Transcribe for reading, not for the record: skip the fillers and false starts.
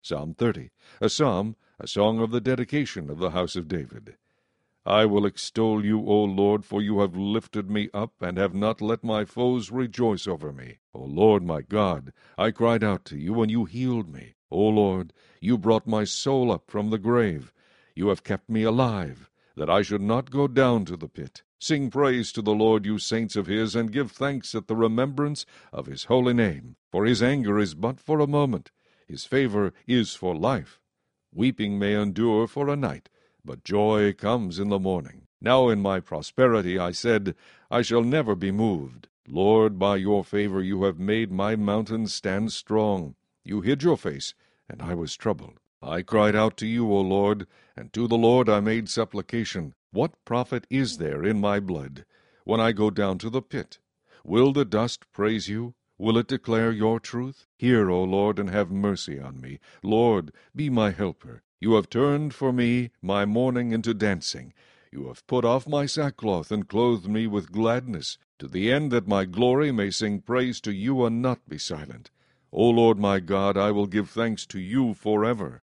Psalm 30, a psalm, a song of the dedication of the house of David. I will extol you, O Lord, for you have lifted me up, and have not let my foes rejoice over me. O Lord my God, I cried out to you, and you healed me. O Lord, you brought my soul up from the grave. You have kept me alive, that I should not go down to the pit. Sing praise to the Lord, you saints of his, and give thanks at the remembrance of his holy name. For his anger is but for a moment, his favor is for life. Weeping may endure for a night, but joy comes in the morning. Now in my prosperity I said, I shall never be moved. Lord, by your favor you have made my mountains stand strong. You hid your face, and I was troubled. I cried out to you, O Lord, and to the Lord I made supplication. What profit is there in my blood, when I go down to the pit? Will the dust praise you? Will it declare your truth? Hear, O Lord, and have mercy on me. Lord, be my helper. You have turned for me my mourning into dancing. You have put off my sackcloth and clothed me with gladness, to the end that my glory may sing praise to you and not be silent. O Lord my God, I will give thanks to you forever.